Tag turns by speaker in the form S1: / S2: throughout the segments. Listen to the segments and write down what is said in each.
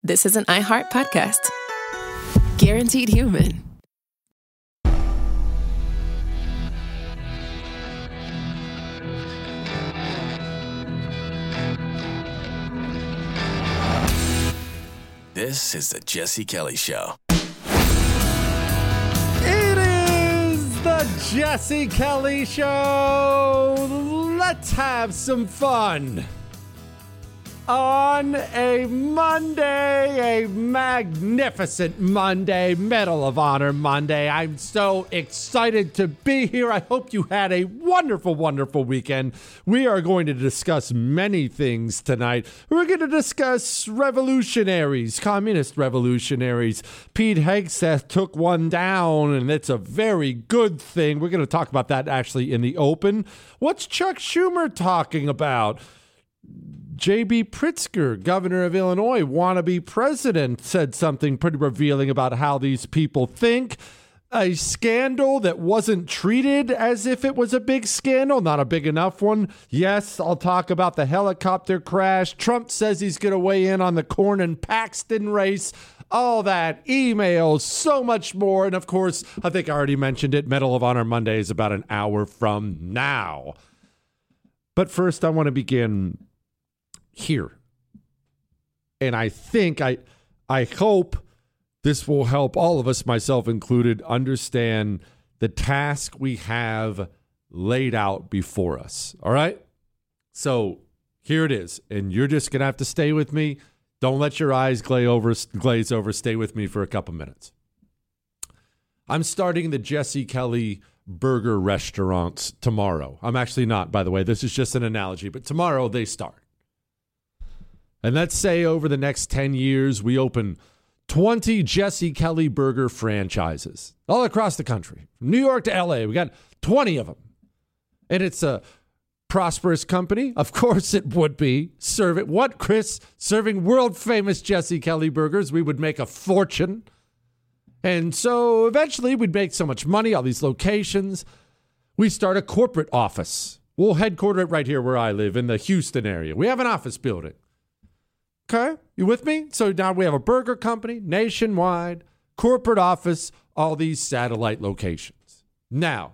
S1: this is an iHeart podcast. Guaranteed Human.
S2: This is the Jesse Kelly Show.
S3: It is the Jesse Kelly Show. Let's have some fun. On a Monday, a magnificent Monday, Medal of Honor Monday. I'm so excited to be here. I hope you had a wonderful, wonderful weekend. We are going to discuss many things tonight. We're going to discuss revolutionaries, communist revolutionaries. Pete Hegseth took one down, and it's a very good thing. We're going to talk about that actually in the open. What's Chuck Schumer talking about? J.B. Pritzker, governor of Illinois, wannabe president, said something pretty revealing about how these people think. A scandal that wasn't treated as if it was a big scandal, not a big enough one. Yes, I'll talk about the helicopter crash. Trump says he's going to weigh in on the Cornyn Paxton race. All that, emails, so much more. And of course, I think I already mentioned it, Medal of Honor Monday is about an hour from now. But first, I want to begin here. And I think, I hope this will help all of us, myself included, understand the task we have laid out before us. All right? So here it is. And you're just going to have to stay with me. Don't let your eyes glaze over. Stay with me for a couple minutes. I'm starting the Jesse Kelly Burger restaurants tomorrow. I'm actually not, by the way. This is just an analogy. But tomorrow they start. And let's say over the next 10 years, we open 20 Jesse Kelly Burger franchises all across the country. From New York to LA, we got 20 of them. And it's a prosperous company. Of course it would be. Serve it. What, Chris? Serving world famous Jesse Kelly burgers, we would make a fortune. And so eventually we'd make so much money, all these locations. We start a corporate office. We'll headquarter it right here where I live in the Houston area. We have an office building. Okay, you with me? So now we have a burger company, nationwide, corporate office, all these satellite locations. Now,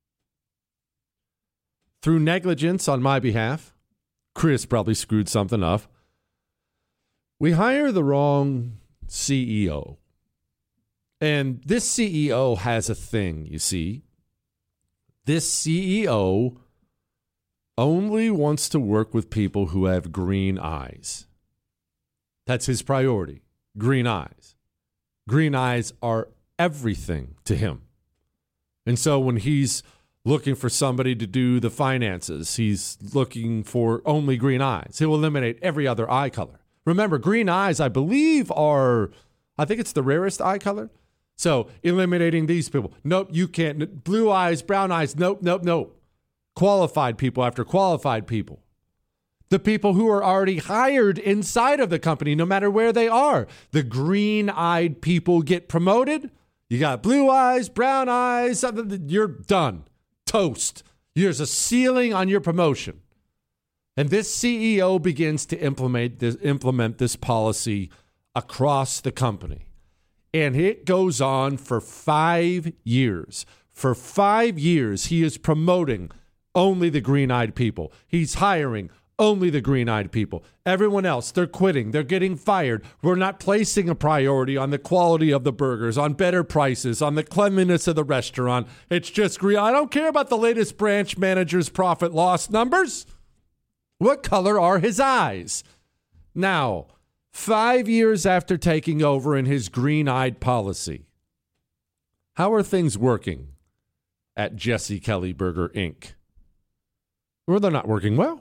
S3: through negligence on my behalf, Chris probably screwed something up. We hire the wrong CEO. And this CEO has a thing, you see. This CEO only wants to work with people who have green eyes. That's his priority. Green eyes. Green eyes are everything to him. And so when he's looking for somebody to do the finances, he's looking for only green eyes. He'll eliminate every other eye color. Remember, green eyes, I believe, I think it's the rarest eye color. So eliminating these people. Nope, you can't. Blue eyes, brown eyes, nope. Qualified people after qualified people. The people who are already hired inside of the company, no matter where they are. The green-eyed people get promoted. You got blue eyes, brown eyes, you're done. Toast. There's a ceiling on your promotion. And this CEO begins to implement this policy across the company. And it goes on for 5 years. For 5 years, he is promoting only the green-eyed people. He's hiring only the green-eyed people. Everyone else, they're quitting. They're getting fired. We're not placing a priority on the quality of the burgers, on better prices, on the cleanliness of the restaurant. It's just green. I don't care about the latest branch manager's profit loss numbers. What color are his eyes? Now, 5 years after taking over in his green-eyed policy, how are things working at Jesse Kelly Burger, Inc.? Well, they're not working well.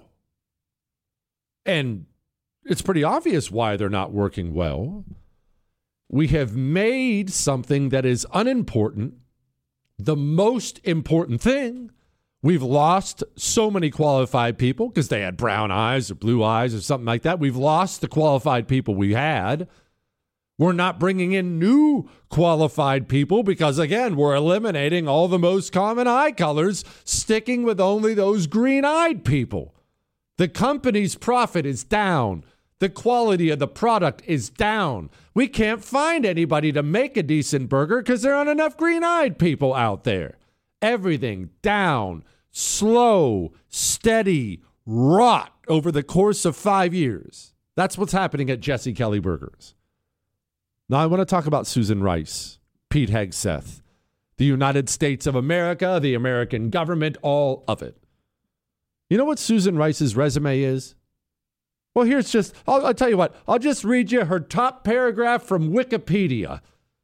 S3: And it's pretty obvious why they're not working well. We have made something that is unimportant the most important thing. We've lost so many qualified people because they had brown eyes or blue eyes or something like that. We've lost the qualified people we had. We're not bringing in new qualified people because, again, we're eliminating all the most common eye colors, sticking with only those green-eyed people. The company's profit is down. The quality of the product is down. We can't find anybody to make a decent burger because there aren't enough green-eyed people out there. Everything down, slow, steady, rot over the course of 5 years. That's what's happening at Jesse Kelly Burgers. Now I want to talk about Susan Rice, Pete Hegseth, the United States of America, the American government, all of it. You know what Susan Rice's resume is? Well, here's just, I'll tell you what, I'll just read you her top paragraph from Wikipedia.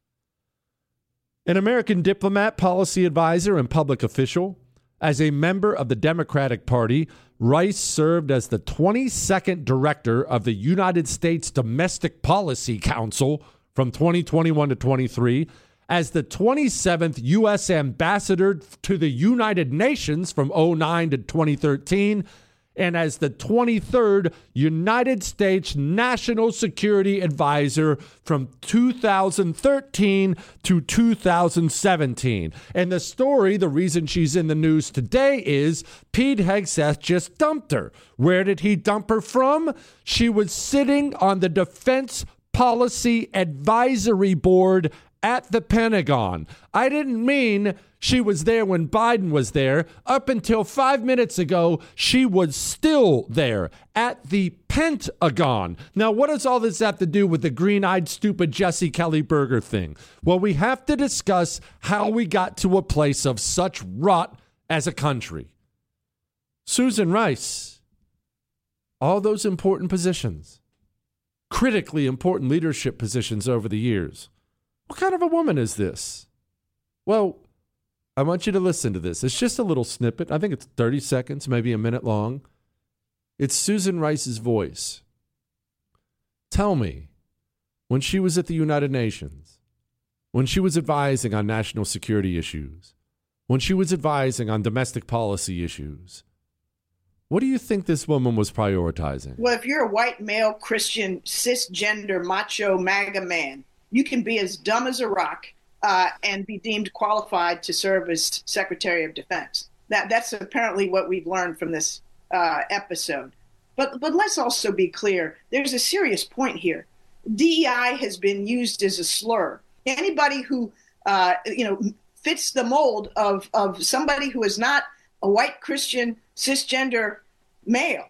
S3: An American diplomat, policy advisor, and public official. As a member of the Democratic Party, Rice served as the 22nd director of the United States Domestic Policy Council from 2021 to 23, as the 27th U.S. ambassador to the United Nations from 09 to 2013, and as the 23rd United States National Security Advisor from 2013 to 2017. And the story, the reason she's in the news today is Pete Hegseth just dumped her. Where did he dump her from? She was sitting on the Defense Policy Advisory Board at the Pentagon. I didn't mean she was there when Biden was there. Up until 5 minutes ago, she was still there at the Pentagon. Now, what does all this have to do with the green-eyed, stupid Jesse Kelly Burger thing? Well, we have to discuss how we got to a place of such rot as a country. Susan Rice, all those important positions, critically important leadership positions over the years. What kind of a woman is this? Well, I want you to listen to this. It's just a little snippet. I think it's 30 seconds, maybe a minute long. It's Susan Rice's voice. Tell me, when she was at the United Nations, when she was advising on national security issues, when she was advising on domestic policy issues, what do you think this woman was prioritizing?
S4: Well, if you're a white male Christian cisgender macho MAGA man, you can be as dumb as a rock and be deemed qualified to serve as Secretary of Defense. That's apparently what we've learned from this episode. But let's also be clear. There's a serious point here. DEI has been used as a slur. Anybody who fits the mold of somebody who is not a white Christian cisgender male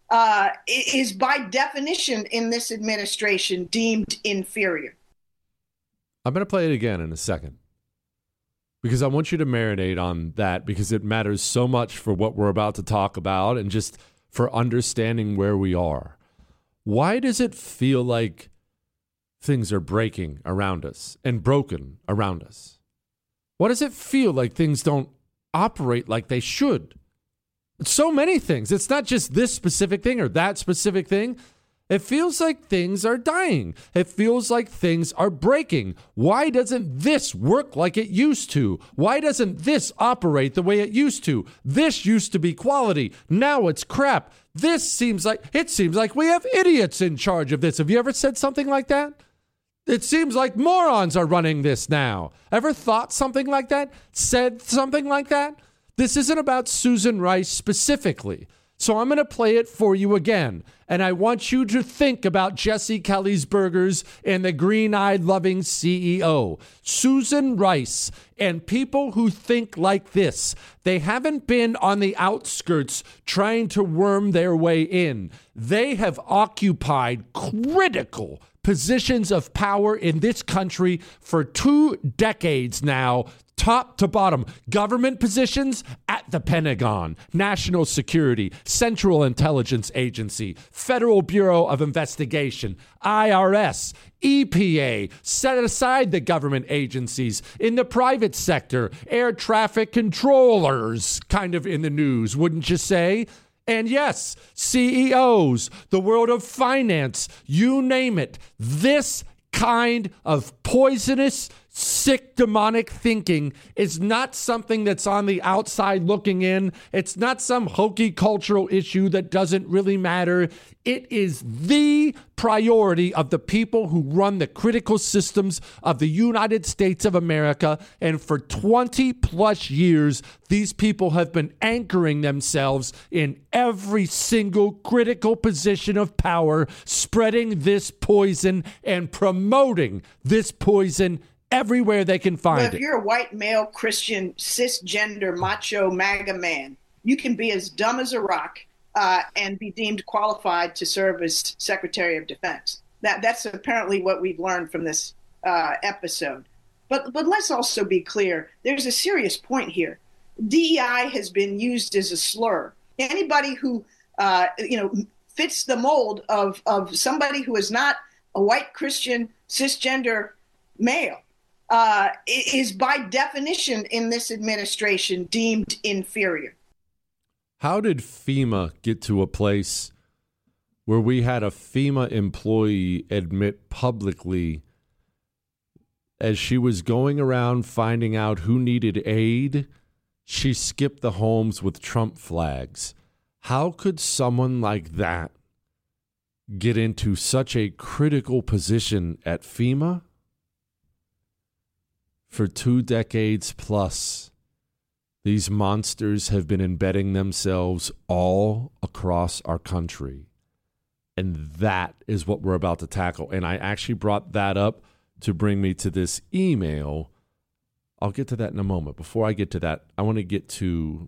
S4: is by definition in this administration deemed inferior.
S3: I'm going to play it again in a second because I want you to marinate on that because it matters so much for what we're about to talk about and just for understanding where we are. Why does it feel like things are breaking around us and broken around us? Why does it feel like things don't operate like they should? So many things. It's not just this specific thing or that specific thing. It feels like things are dying. It feels like things are breaking. Why doesn't this work like it used to? Why doesn't this operate the way it used to? This used to be quality. Now it's crap. It seems like we have idiots in charge of this. Have you ever said something like that? It seems like morons are running this now. Ever thought something like that? Said something like that? This isn't about Susan Rice specifically. So I'm going to play it for you again. And I want you to think about Jesse Kelly's Burgers and the green-eyed loving CEO, Susan Rice, and people who think like this. They haven't been on the outskirts trying to worm their way in. They have occupied critical positions of power in this country for 2 decades now, top to bottom. Government positions at the Pentagon, National Security, Central Intelligence Agency, Federal Bureau of Investigation, IRS, EPA, set aside the government agencies. In the private sector, air traffic controllers, kind of in the news, wouldn't you say? And yes, CEOs, the world of finance, you name it. This kind of poisonous, sick demonic thinking is not something that's on the outside looking in. It's not some hokey cultural issue that doesn't really matter. It is the priority of the people who run the critical systems of the United States of America. And for 20 plus years, these people have been anchoring themselves in every single critical position of power, spreading this poison and promoting this poison everywhere they can find
S4: Well, if
S3: it.
S4: you're a white male Christian cisgender macho MAGA man, you can be as dumb as a rock and be deemed qualified to serve as Secretary of Defense. That's apparently what we've learned from this episode. But let's also be clear. There's a serious point here. DEI has been used as a slur. Anybody who fits the mold of somebody who is not a white Christian cisgender male is by definition in this administration deemed inferior.
S3: How did FEMA get to a place where we had a FEMA employee admit publicly as she was going around finding out who needed aid, she skipped the homes with Trump flags? How could someone like that get into such a critical position at FEMA? For 2 decades plus, these monsters have been embedding themselves all across our country. And that is what we're about to tackle. And I actually brought that up to bring me to this email. I'll get to that in a moment. Before I get to that, I want to get to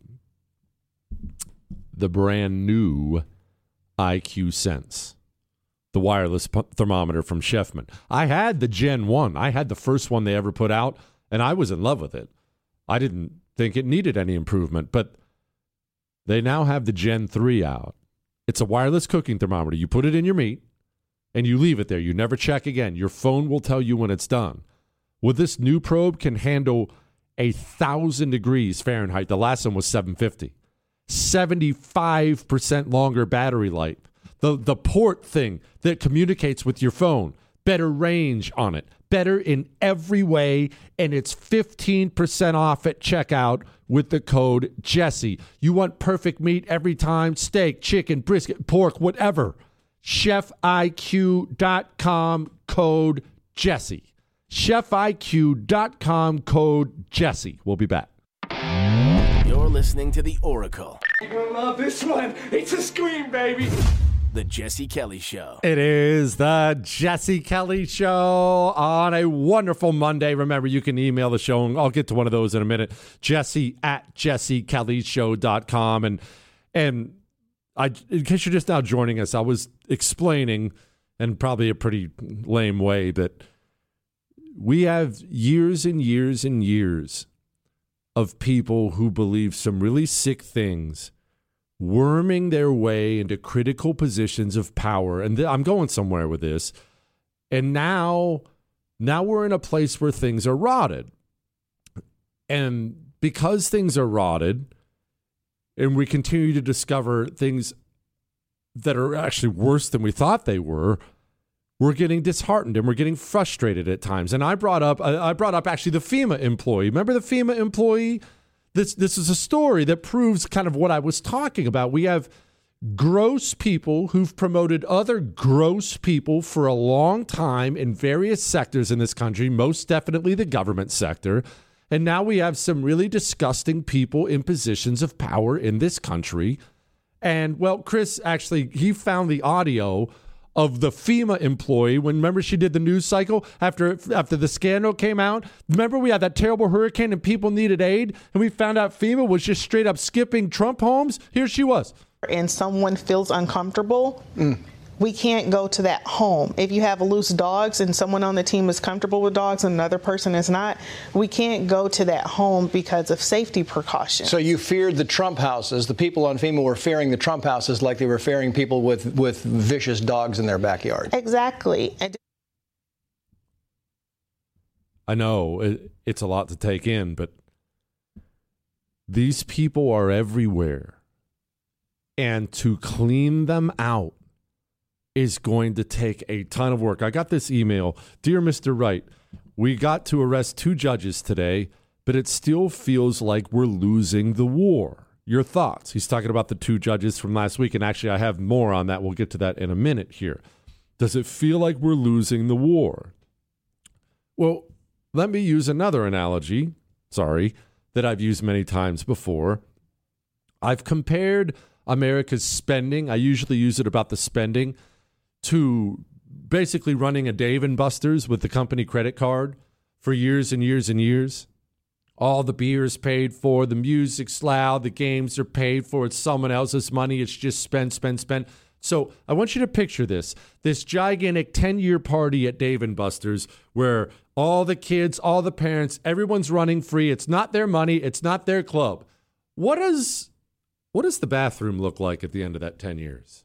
S3: the brand new IQ Sense, the wireless thermometer from Chefman. I had the Gen 1. I had the first one they ever put out, and I was in love with it. I didn't think it needed any improvement, but they now have the Gen 3 out. It's a wireless cooking thermometer. You put it in your meat, and you leave it there. You never check again. Your phone will tell you when it's done. Well, this new probe can handle 1,000 degrees Fahrenheit. The last one was 750. 75% longer battery life. The port thing that communicates with your phone, better range on it, better in every way, and it's 15% off at checkout with the code Jesse. You want perfect meat every time, steak, chicken, brisket, pork, whatever. ChefIQ.com code Jesse. ChefIQ.com code Jesse. We'll be back.
S2: You're listening to The Oracle.
S5: You're gonna love this one. It's a scream, baby.
S2: The Jesse Kelly Show.
S3: It is the Jesse Kelly Show on a wonderful Monday. Remember, you can email the show, and I'll get to one of those in a minute. Jesse@jessekellyshow.com. And in case you're just now joining us, I was explaining, in probably a pretty lame way, that we have years and years and years of people who believe some really sick things worming their way into critical positions of power. And I'm going somewhere with this. And now we're in a place where things are rotted. And because things are rotted, and we continue to discover things that are actually worse than we thought they were, we're getting disheartened and we're getting frustrated at times. And I brought up actually the FEMA employee. Remember the FEMA employee? This is a story that proves kind of what I was talking about. We have gross people who've promoted other gross people for a long time in various sectors in this country, most definitely the government sector. And now we have some really disgusting people in positions of power in this country. And, well, Chris, actually, he found the audio of the FEMA employee when, remember, she did the news cycle after the scandal came out. Remember, we had that terrible hurricane and people needed aid, and we found out FEMA was just straight up skipping Trump homes. Here she was.
S6: And someone feels uncomfortable, we can't go to that home. If you have loose dogs and someone on the team is comfortable with dogs and another person is not, we can't go to that home because of safety precautions.
S7: So you feared the Trump houses. The people on FEMA were fearing the Trump houses like they were fearing people with vicious dogs in their backyard.
S6: Exactly. And
S3: I know it's a lot to take in, but these people are everywhere. And to clean them out is going to take a ton of work. I got this email. Dear Mr. Wright, We got to arrest 2 judges today, but it still feels like we're losing the war. Your thoughts? He's talking about the 2 judges from last week, and actually I have more on that. We'll get to that in a minute here. Does it feel like we're losing the war? Well, let me use another analogy, that I've used many times before. I've compared America's spending, I usually use it about the spending, to basically running a Dave & Buster's with the company credit card for years and years and years. All the beer's paid for, the music's loud, the games are paid for, it's someone else's money, it's just spend, spend, spend. So I want you to picture this gigantic 10-year party at Dave & Buster's where all the kids, all the parents, everyone's running free. It's not their money. It's not their club. What does the bathroom look like at the end of that 10 years?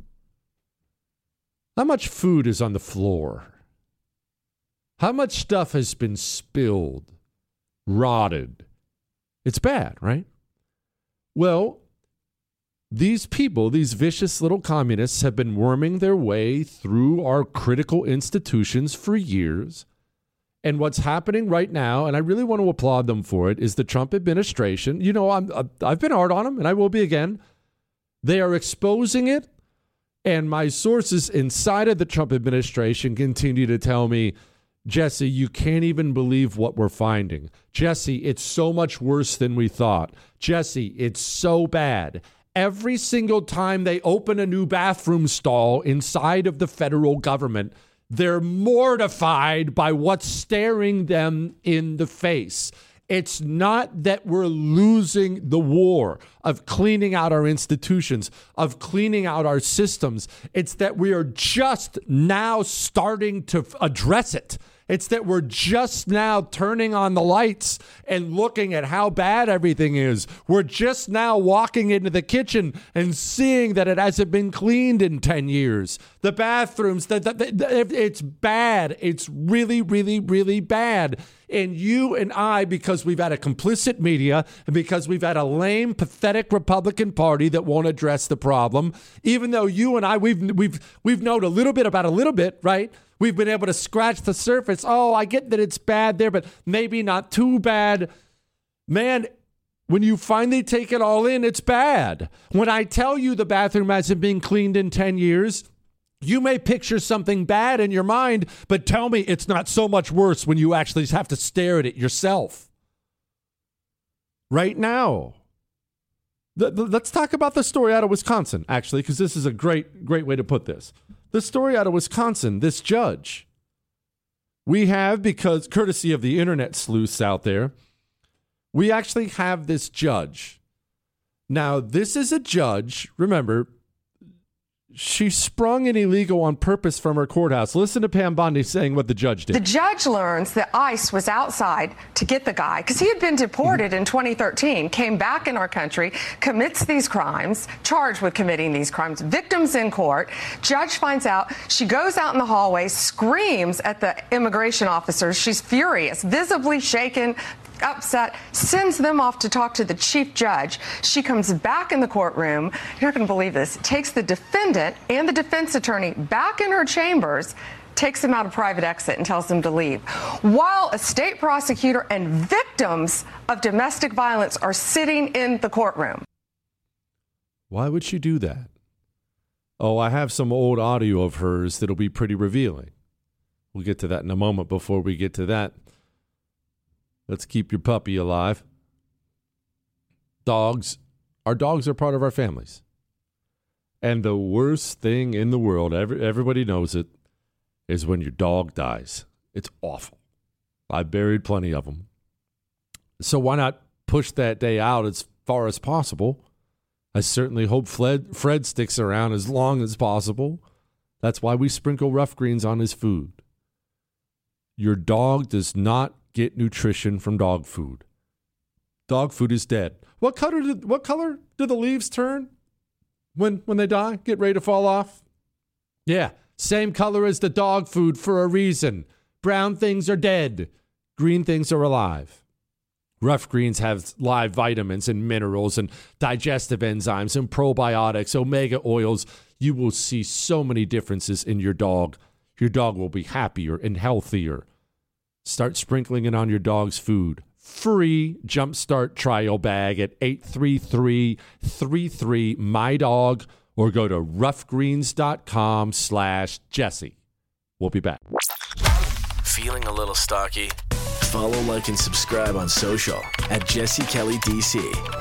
S3: How much food is on the floor? How much stuff has been spilled, rotted? It's bad, right? Well, these people, these vicious little communists, have been worming their way through our critical institutions for years. And what's happening right now, and I really want to applaud them for it, is the Trump administration. You know, I've been hard on them, and I will be again. They are exposing it, and my sources inside of the Trump administration continue to tell me, Jesse, you can't even believe what we're finding. Jesse, it's so much worse than we thought. Jesse, it's so bad. Every single time they open a new bathroom stall inside of the federal government, they're mortified by what's staring them in the face. It's not that we're losing the war of cleaning out our institutions, of cleaning out our systems. It's that we are just now starting to address it. It's that we're just now turning on the lights and looking at how bad everything is. We're just now walking into the kitchen and seeing that it hasn't been cleaned in 10 years. The bathrooms, it's bad. It's really, really, really bad. And you and I, because we've had a complicit media and because we've had a lame, pathetic Republican Party that won't address the problem, even though you and I, we've known a little bit about a little bit, right? We've been able to scratch the surface. Oh, I get that it's bad there, but maybe not too bad. Man, when you finally take it all in, it's bad. When I tell you the bathroom hasn't been cleaned in 10 years, you may picture something bad in your mind, but tell me it's not so much worse when you actually have to stare at it yourself. Right now. Let's talk about the story out of Wisconsin, actually, because this is a great way to put this. The story out of Wisconsin, this judge. We have, because courtesy of the internet sleuths out there, we actually have this judge. Now, this is a judge, remember, she sprung an illegal on purpose from her courthouse. Listen to Pam Bondi saying what the judge did.
S8: The judge learns that ICE was outside to get the guy because he had been deported in 2013, came back in our country, commits these crimes, charged with committing these crimes, victims in court. Judge finds out. She goes out in the hallway, screams at the immigration officers. She's furious, visibly shaken, upset, sends them off to talk to the chief judge. She comes back in the courtroom. You're not going to believe this. Takes the defendant and the defense attorney back in her chambers, takes them out a private exit and tells them to leave. While a state prosecutor and victims of domestic violence are sitting in the courtroom.
S3: Why would she do that? Oh, I have some old audio of hers that'll be pretty revealing. We'll get to that in a moment. Before we get to that, let's keep your puppy alive. Dogs. Our dogs are part of our families. And the worst thing in the world, everybody knows it, is when your dog dies. It's awful. I've buried plenty of them. So why not push that day out as far as possible? I certainly hope Fred sticks around as long as possible. That's why we sprinkle Rough Greens on his food. Your dog does not get nutrition from dog food. Dog food is dead. What color do the leaves turn when they die? Get ready to fall off? Yeah, same color as the dog food for a reason. Brown things are dead. Green things are alive. Rough Greens have live vitamins and minerals and digestive enzymes and probiotics, omega oils. You will see so many differences in your dog. Your dog will be happier and healthier. Start sprinkling it on your dog's food. Free Jumpstart trial bag at 833-33-MY-DOG or go to roughgreens.com/Jesse. We'll be back.
S2: Feeling a little stocky? Follow, like, and subscribe on social at Jesse Kelly DC.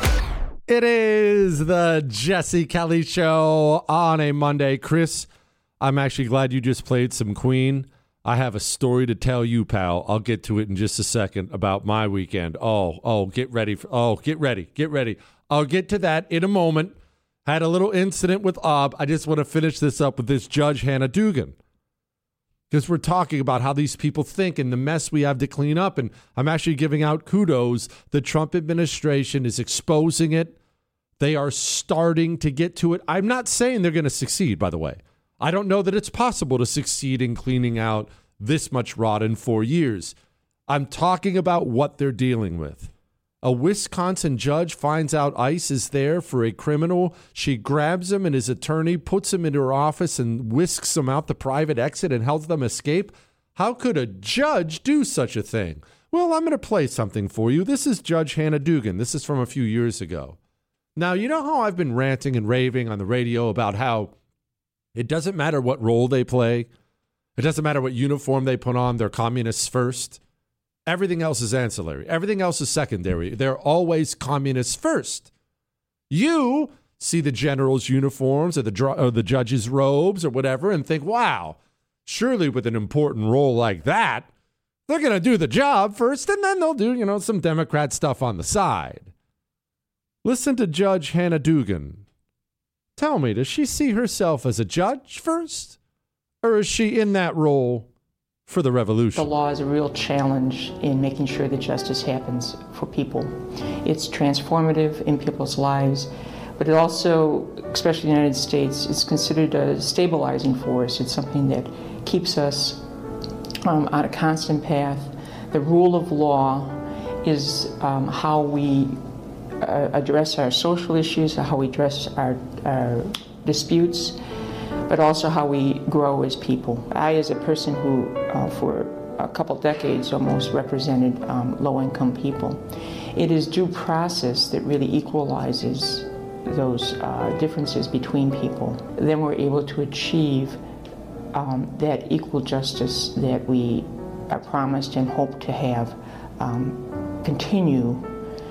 S3: It is the Jesse Kelly Show on a Monday. Chris, I'm actually glad you just played some Queen. I have a story to tell you, pal. I'll get to it in just a second about my weekend. Get ready. Get ready. I'll get to that in a moment. Had a little incident with Ob. I just want to finish this up with this Judge Hannah Duggan. Because we're talking about how these people think and the mess we have to clean up. And I'm actually giving out kudos. The Trump administration is exposing it. They are starting to get to it. I'm not saying they're going to succeed, by the way. I don't know that it's possible to succeed in cleaning out this much rot in 4 years. I'm talking about what they're dealing with. A Wisconsin judge finds out ICE is there for a criminal. She grabs him and his attorney, puts him into her office and whisks him out the private exit and helps them escape. How could a judge do such a thing? Well, I'm going to play something for you. This is Judge Hannah Duggan. This is from a few years ago. Now, you know how I've been ranting and raving on the radio about how it doesn't matter what role they play. It doesn't matter what uniform they put on. They're communists first. Everything else is ancillary. Everything else is secondary. They're always communists first. You see the general's uniforms or the judge's robes or whatever and think, wow, surely with an important role like that, they're going to do the job first and then they'll do, some Democrat stuff on the side. Listen to Judge Hannah Duggan. Tell me, does she see herself as a judge first? Or is she in that role for the revolution?
S9: The law is a real challenge in making sure that justice happens for people. It's transformative in people's lives, but it also, especially in the United States, is considered a stabilizing force. It's something that keeps us on a constant path. The rule of law is how we address our social issues, how we address our disputes, but also how we grow as people. I, as a person who for a couple decades almost represented low-income people, it is due process that really equalizes those differences between people. Then we're able to achieve that equal justice that we are promised and hope to have continue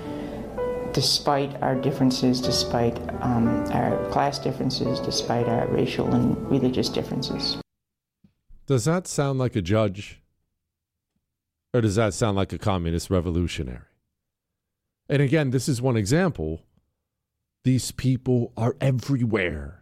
S9: despite our differences, despite our class differences, despite our racial and religious differences.
S3: Does that sound like a judge? Or does that sound like a communist revolutionary? And again, this is one example. These people are everywhere.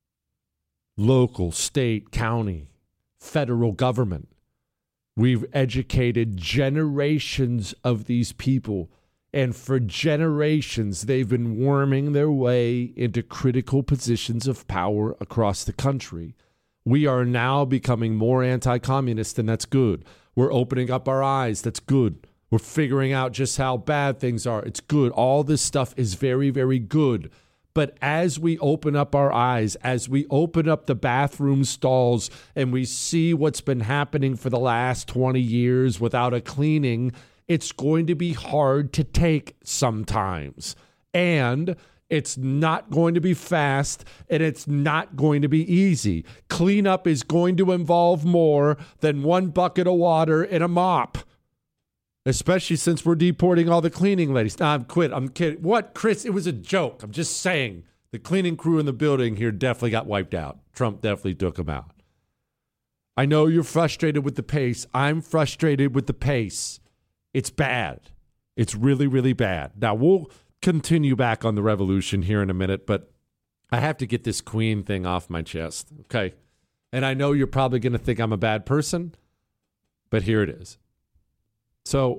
S3: Local, state, county, federal government. We've educated generations of these people. And for generations, they've been worming their way into critical positions of power across the country. We are now becoming more anti-communist, and that's good. We're opening up our eyes. That's good. We're figuring out just how bad things are. It's good. All this stuff is very, very good. But as we open up our eyes, as we open up the bathroom stalls and we see what's been happening for the last 20 years without a cleaning, it's going to be hard to take sometimes. And it's not going to be fast, and it's not going to be easy. Cleanup is going to involve more than one bucket of water and a mop. Especially since we're deporting all the cleaning ladies. Nah, I'm kidding. What, Chris? It was a joke. I'm just saying. The cleaning crew in the building here definitely got wiped out. Trump definitely took them out. I know you're frustrated with the pace. I'm frustrated with the pace. It's bad. It's really, really bad. Now, we'll continue back on the revolution here in a minute, but I have to get this Queen thing off my chest, okay? And I know you're probably going to think I'm a bad person, but here it is. So,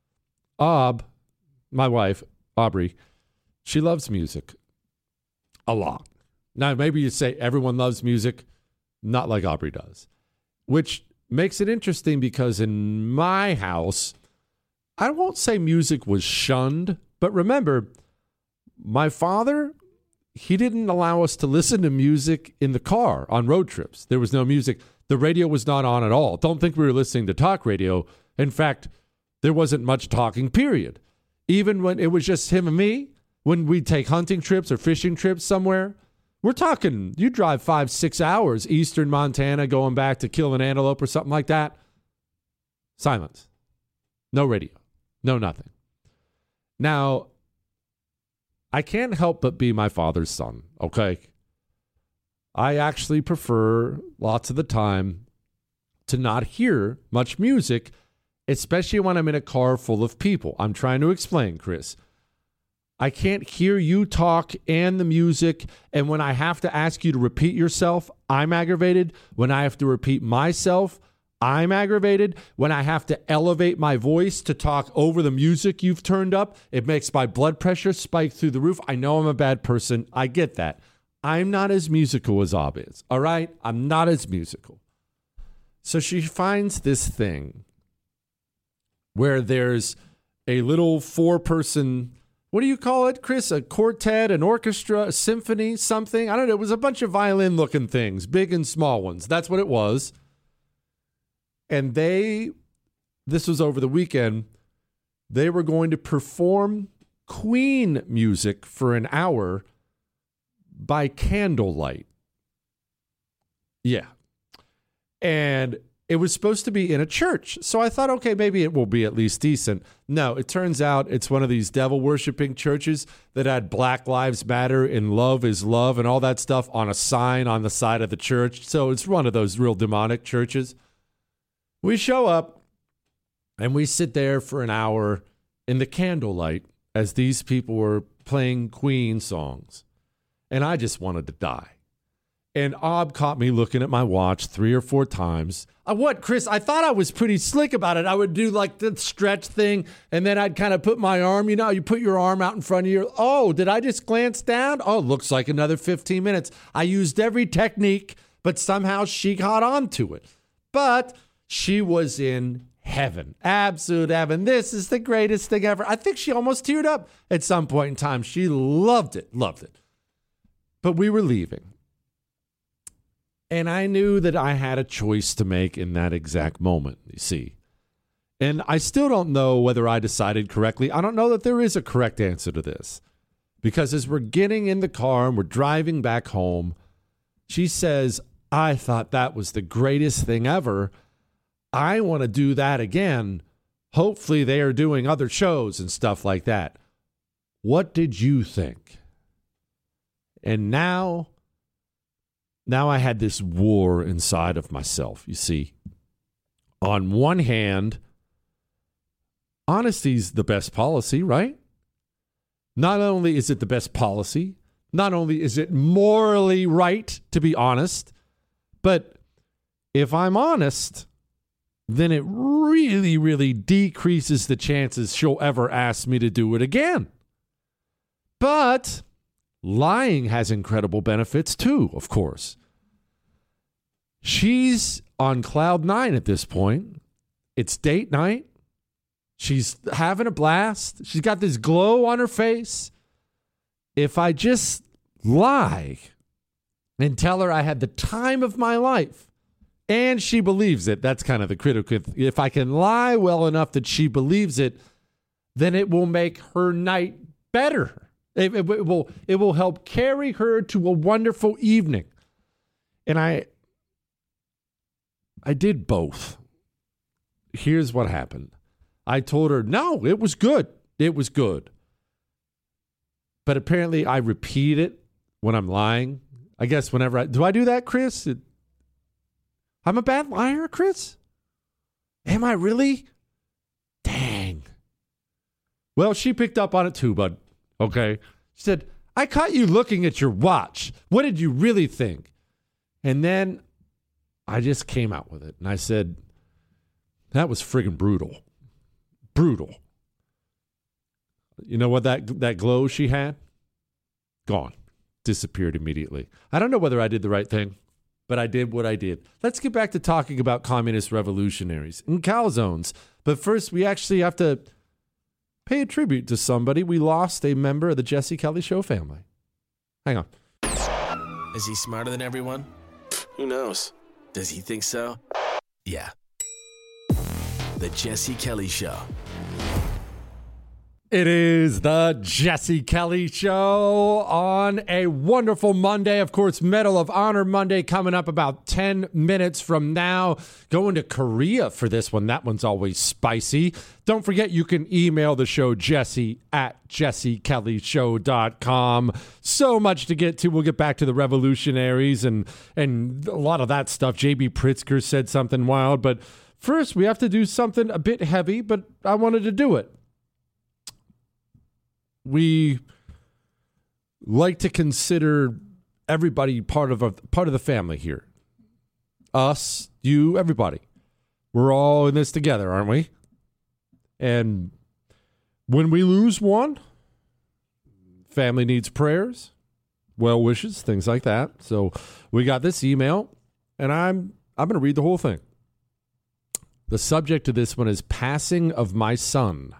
S3: my wife, Aubrey, she loves music a lot. Now, maybe you say everyone loves music, not like Aubrey does, which makes it interesting because in my house, I won't say music was shunned, but remember, my father, he didn't allow us to listen to music in the car on road trips. There was no music. The radio was not on at all. Don't think we were listening to talk radio. In fact, there wasn't much talking, period. Even when it was just him and me, when we'd take hunting trips or fishing trips somewhere, we're talking, you drive 5-6 hours, eastern Montana, going back to kill an antelope or something like that. Silence. No radio. No nothing. Now, I can't help but be my father's son, okay? I actually prefer lots of the time to not hear much music, especially when I'm in a car full of people. I'm trying to explain, Chris. I can't hear you talk and the music, and when I have to ask you to repeat yourself, I'm aggravated. When I have to repeat myself, I'm aggravated. When I have to elevate my voice to talk over the music you've turned up, it makes my blood pressure spike through the roof. I know I'm a bad person. I get that. I'm not as musical as Ob is, all right? I'm not as musical. So she finds this thing where there's a little 4-person, what do you call it, Chris? A quartet, an orchestra, a symphony, something? I don't know. It was a bunch of violin-looking things, big and small ones. That's what it was. And this was over the weekend, they were going to perform Queen music for an hour by candlelight. Yeah. And it was supposed to be in a church. So I thought, okay, maybe it will be at least decent. No, it turns out it's one of these devil-worshipping churches that had Black Lives Matter and Love is Love and all that stuff on a sign on the side of the church. So it's one of those real demonic churches. We show up and we sit there for an hour in the candlelight as these people were playing Queen songs. And I just wanted to die. And Ob caught me looking at my watch 3 or 4 times. What, Chris? I thought I was pretty slick about it. I would do like the stretch thing, and then I'd kind of put my arm, you put your arm out in front of you. Oh, did I just glance down? Oh, looks like another 15 minutes. I used every technique, but somehow she caught on to it. But she was in heaven, absolute heaven. This is the greatest thing ever. I think she almost teared up at some point in time. She loved it. But we were leaving. And I knew that I had a choice to make in that exact moment, you see. And I still don't know whether I decided correctly. I don't know that there is a correct answer to this. Because as we're getting in the car and we're driving back home, she says, I thought that was the greatest thing ever. I want to do that again. Hopefully they are doing other shows and stuff like that. What did you think? And now I had this war inside of myself, you see. On one hand, honesty's the best policy, right? Not only is it the best policy, not only is it morally right to be honest, but if I'm honest, then it really, really decreases the chances she'll ever ask me to do it again. But lying has incredible benefits too, of course. She's on cloud 9 at this point. It's date night. She's having a blast. She's got this glow on her face. If I just lie and tell her I had the time of my life, and she believes it, that's kind of the critical. If I can lie well enough that she believes it, then it will make her night better. It will help carry her to a wonderful evening. And I did both. Here's what happened. I told her, no, it was good. It was good. But apparently I repeat it when I'm lying. I guess whenever do I do that, Chris? I'm a bad liar, Chris? Am I really? Dang. Well, she picked up on it too, bud. Okay. She said, I caught you looking at your watch. What did you really think? And then I just came out with it. And I said, that was friggin' brutal. Brutal. You know what that glow she had? Gone. Disappeared immediately. I don't know whether I did the right thing, but I did what I did. Let's get back to talking about communist revolutionaries and calzones. But first, we actually have to pay a tribute to somebody. We lost a member of the Jesse Kelly Show family. Hang on.
S2: Is he smarter than everyone? Who knows? Does he think so? Yeah. The Jesse Kelly Show.
S3: It is the Jesse Kelly Show on a wonderful Monday. Of course, Medal of Honor Monday coming up about 10 minutes from now. Going to Korea for this one. That one's always spicy. Don't forget you can email the show, jesse@jessekellyshow.com. So much to get to. We'll get back to the revolutionaries and a lot of that stuff. J.B. Pritzker said something wild. But first, we have to do something a bit heavy, but I wanted to do it. We like to consider everybody part of the family here. Us, you, everybody. We're all in this together, aren't we? And when we lose one, family needs prayers, well wishes, things like that. So we got this email, and I'm going to read the whole thing. The subject of this one is passing of my son.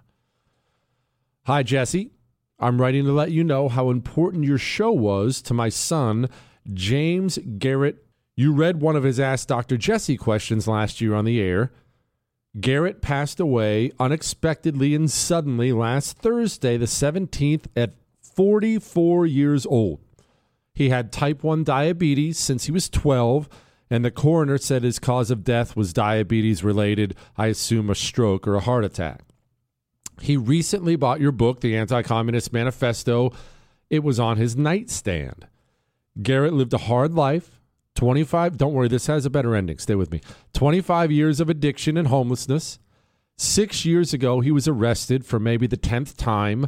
S3: Hi, Jesse. I'm writing to let you know how important your show was to my son, James Garrett. You read one of his Ask Dr. Jesse questions last year on the air. Garrett passed away unexpectedly and suddenly last Thursday, the 17th, at 44 years old. He had type 1 diabetes since he was 12, and the coroner said his cause of death was diabetes related, I assume a stroke or a heart attack. He recently bought your book, The Anti-Communist Manifesto. It was on his nightstand. Garrett lived a hard life, 25, don't worry, this has a better ending, stay with me, 25 years of addiction and homelessness. 6 years ago, he was arrested for maybe the 10th time.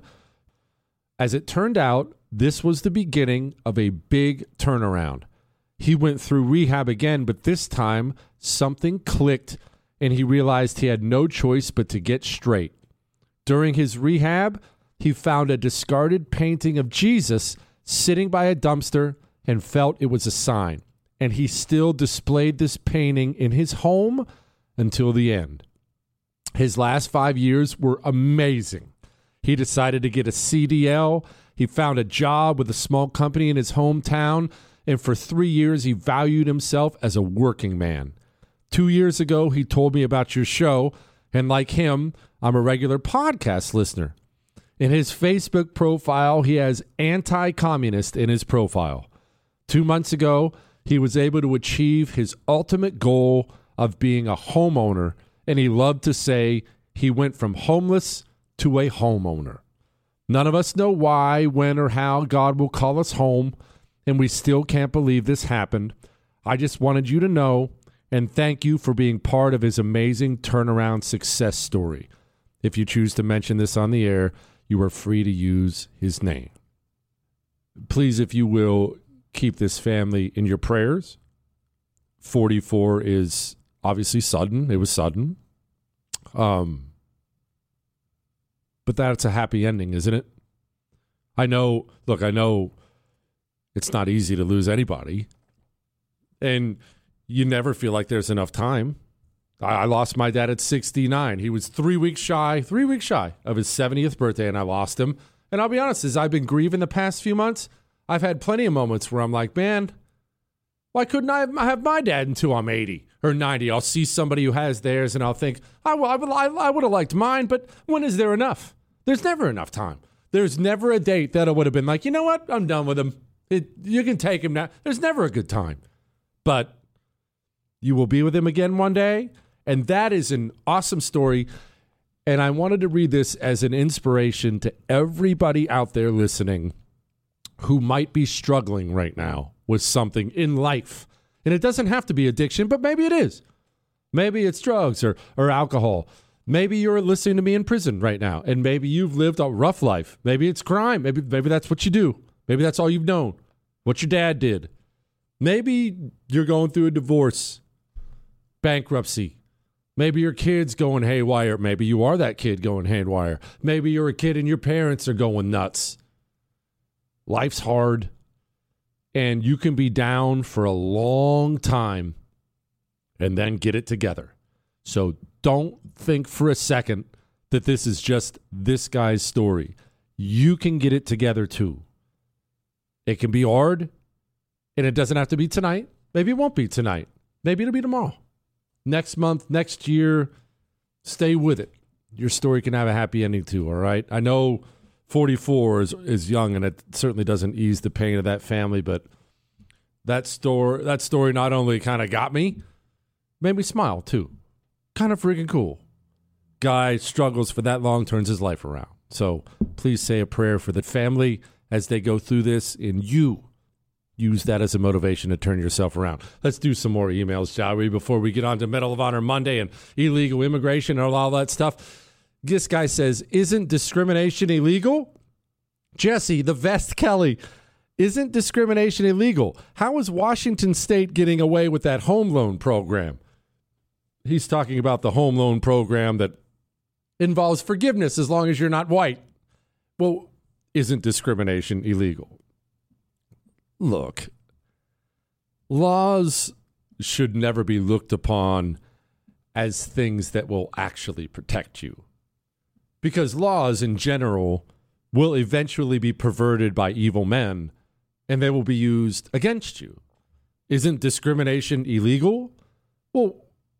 S3: As it turned out, this was the beginning of a big turnaround. He went through rehab again, but this time something clicked and he realized he had no choice but to get straight. During his rehab, he found a discarded painting of Jesus sitting by a dumpster and felt it was a sign. And he still displayed this painting in his home until the end. His last 5 years were amazing. He decided to get a CDL. He found a job with a small company in his hometown. And for 3 years, he valued himself as a working man. 2 years ago, he told me about your show. And like him, I'm a regular podcast listener. In his Facebook profile, he has anti-communist in his profile. 2 months ago, he was able to achieve his ultimate goal of being a homeowner, and he loved to say he went from homeless to a homeowner. None of us know why, when, or how God will call us home, and we still can't believe this happened. I just wanted you to know, and thank you for being part of his amazing turnaround success story. If you choose to mention this on the air, you are free to use his name. Please, if you will, keep this family in your prayers. 44 is obviously sudden. It was sudden. But that's a happy ending, isn't it? I know it's not easy to lose anybody. And you never feel like there's enough time. I lost my dad at 69. He was 3 weeks shy of his 70th birthday, and I lost him. And I'll be honest, as I've been grieving the past few months, I've had plenty of moments where I'm like, man, why couldn't I have my dad until I'm 80 or 90? I'll see somebody who has theirs, and I'll think, I would have liked mine, but when is there enough? There's never enough time. There's never a date that I would have been like, you know what? I'm done with him. You can take him now. There's never a good time. But you will be with him again one day. And that is an awesome story. And I wanted to read this as an inspiration to everybody out there listening who might be struggling right now with something in life. And it doesn't have to be addiction, but maybe it is. Maybe it's drugs or alcohol. Maybe you're listening to me in prison right now, and maybe you've lived a rough life. Maybe it's crime. Maybe that's what you do. Maybe that's all you've known, what your dad did. Maybe you're going through a divorce, bankruptcy. Maybe your kid's going haywire. Maybe you are that kid going haywire. Maybe you're a kid and your parents are going nuts. Life's hard, and you can be down for a long time and then get it together. So don't think for a second that this is just this guy's story. You can get it together too. It can be hard, and it doesn't have to be tonight. Maybe it won't be tonight. Maybe it'll be tomorrow. Next month, next year, Stay with it. Your story can have a happy ending too, all right? I know 44 is young, and it certainly doesn't ease the pain of that family, but that story not only kind of got me, made me smile too. Kind of freaking cool. Guy struggles for that long, turns his life around. So please say a prayer for the family as they go through this, and you use that as a motivation to turn yourself around. Let's do some more emails, shall we, before we get on to Medal of Honor Monday and illegal immigration and all that stuff. This guy says, isn't discrimination illegal? Jesse, the Vest Kelly, isn't discrimination illegal? How is Washington State getting away with that home loan program? He's talking about the home loan program that involves forgiveness as long as you're not white. Well, isn't discrimination illegal? Look, laws should never be looked upon as things that will actually protect you. Because laws in general will eventually be perverted by evil men, and they will be used against you. Isn't discrimination illegal? Well,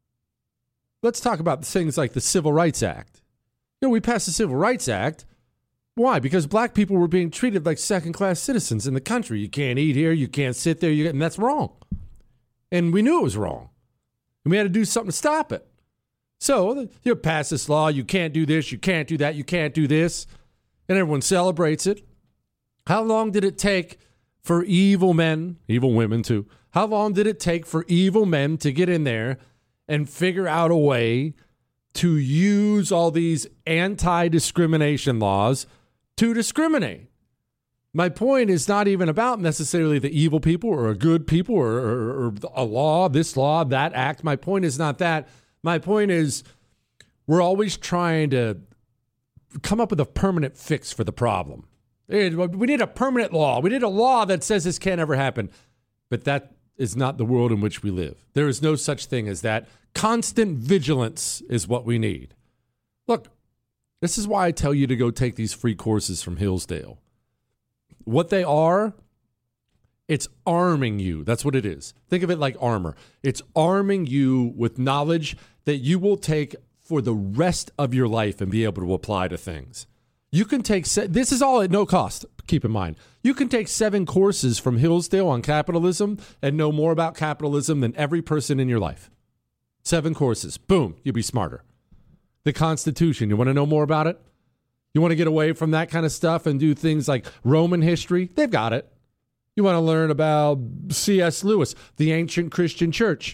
S3: let's talk about things like the Civil Rights Act. You know, we passed the Civil Rights Act. Why? Because black people were being treated like second-class citizens in the country. You can't eat here, you can't sit there, and that's wrong. And we knew it was wrong. And we had to do something to stop it. So you pass this law, you can't do this, you can't do that, you can't do this, and everyone celebrates it. How long did it take for evil men, evil women too, how long did it take for evil men to get in there and figure out a way to use all these anti-discrimination laws to discriminate? My point is not even about necessarily the evil people or good people or a law, this law, that act. My point is not that. My point is we're always trying to come up with a permanent fix for the problem. We need a permanent law. We need a law that says this can't ever happen. But that is not the world in which we live. There is no such thing as that. Constant vigilance is what we need. Look, this is why I tell you to go take these free courses from Hillsdale. What they are, it's arming you. That's what it is. Think of it like armor. It's arming you with knowledge that you will take for the rest of your life and be able to apply to things. You can take, this is all at no cost, keep in mind. You can take 7 courses from Hillsdale on capitalism and know more about capitalism than every person in your life. 7 courses. Boom, you'll be smarter. The Constitution, you want to know more about it? You want to get away from that kind of stuff and do things like Roman history? They've got it. You want to learn about C.S. Lewis, the ancient Christian church?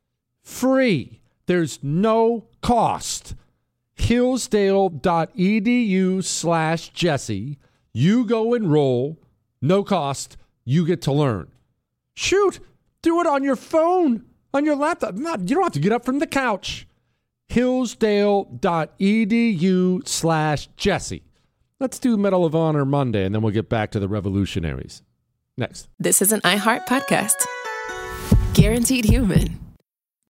S3: Free. There's no cost. Hillsdale.edu/Jesse. You go enroll. No cost. You get to learn. Shoot. Do it on your phone, on your laptop. You don't have to get up from the couch. Hillsdale.edu/Jesse. Let's do Medal of Honor Monday, and then we'll get back to the revolutionaries. Next.
S1: This is an iHeart podcast. Guaranteed Human.